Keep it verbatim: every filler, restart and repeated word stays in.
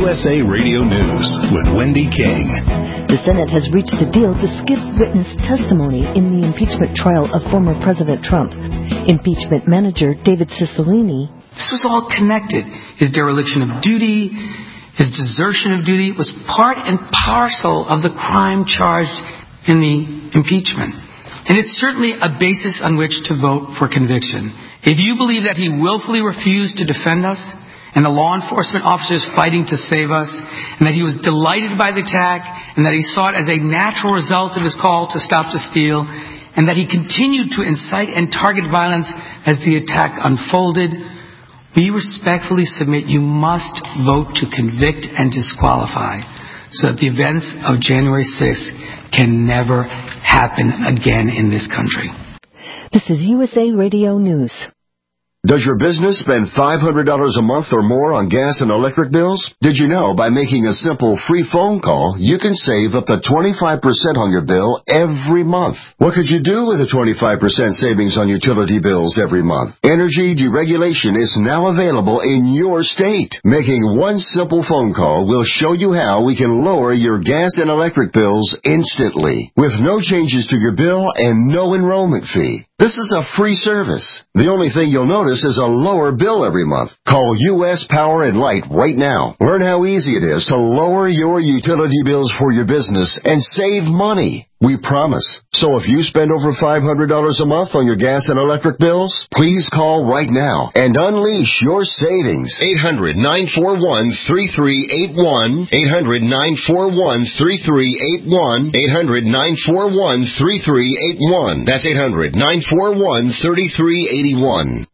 S A Radio News with Wendy King. The Senate has reached a deal to skip witness testimony in the impeachment trial of former President Trump. Impeachment manager David Cicilline. This was all connected. His dereliction of duty, his desertion of duty was part and parcel of the crime charged in the impeachment. And it's certainly a basis on which to vote for conviction. If you believe that he willfully refused to defend us, and the law enforcement officers fighting to save us, and that he was delighted by the attack, and that he saw it as a natural result of his call to stop the steal, and that he continued to incite and target violence as the attack unfolded, we respectfully submit you must vote to convict and disqualify so that the events of January sixth can never happen again in this country. This is U S A Radio News. Does your business spend five hundred dollars a month or more on gas and electric bills? Did you know by making a simple free phone call, you can save up to twenty-five percent on your bill every month? What could you do with a twenty-five percent savings on utility bills every month? Energy deregulation is now available in your state. Making one simple phone call will show you how we can lower your gas and electric bills instantly, with no changes to your bill and no enrollment fee. This is a free service. The only thing you'll notice is a lower bill every month. Call U S Power and Light right now. Learn how easy it is to lower your utility bills for your business and save money. We promise. So if you spend over five hundred dollars a month on your gas and electric bills, please call right now and unleash your savings. eight hundred, nine four one, three three eight one. eight hundred, nine four one, three three eight one. eight hundred, nine four one, three three eight one. That's eight hundred, nine four one, three three eight one.